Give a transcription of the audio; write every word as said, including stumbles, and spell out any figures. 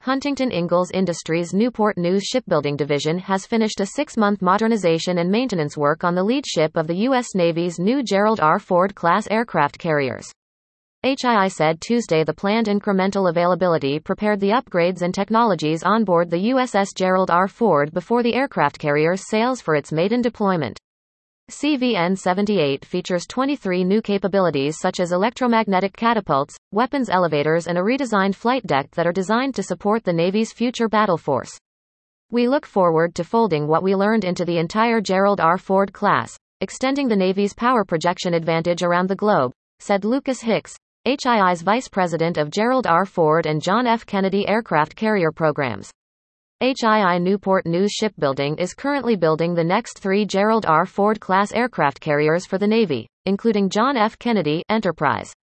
Huntington Ingalls Industries' Newport News Shipbuilding Division has finished a six-month modernization and maintenance work on the lead ship of the U S Navy's new Gerald R. Ford-class aircraft carriers. H I I said Tuesday the planned incremental availability prepared the upgrades and technologies on board the U S S Gerald R. Ford before the aircraft carrier sails for its maiden deployment. C V N seventy-eight features twenty-three new capabilities such as electromagnetic catapults, weapons elevators and a redesigned flight deck that are designed to support the Navy's future battle force. We look forward to folding what we learned into the entire Gerald R. Ford class, extending the Navy's power projection advantage around the globe, said Lucas Hicks, H I I's Vice President of Gerald R. Ford and John F. Kennedy Aircraft Carrier Programs. H I I Newport News Shipbuilding is currently building the next three Gerald R. Ford-class aircraft carriers for the Navy, including John F. Kennedy Enterprise.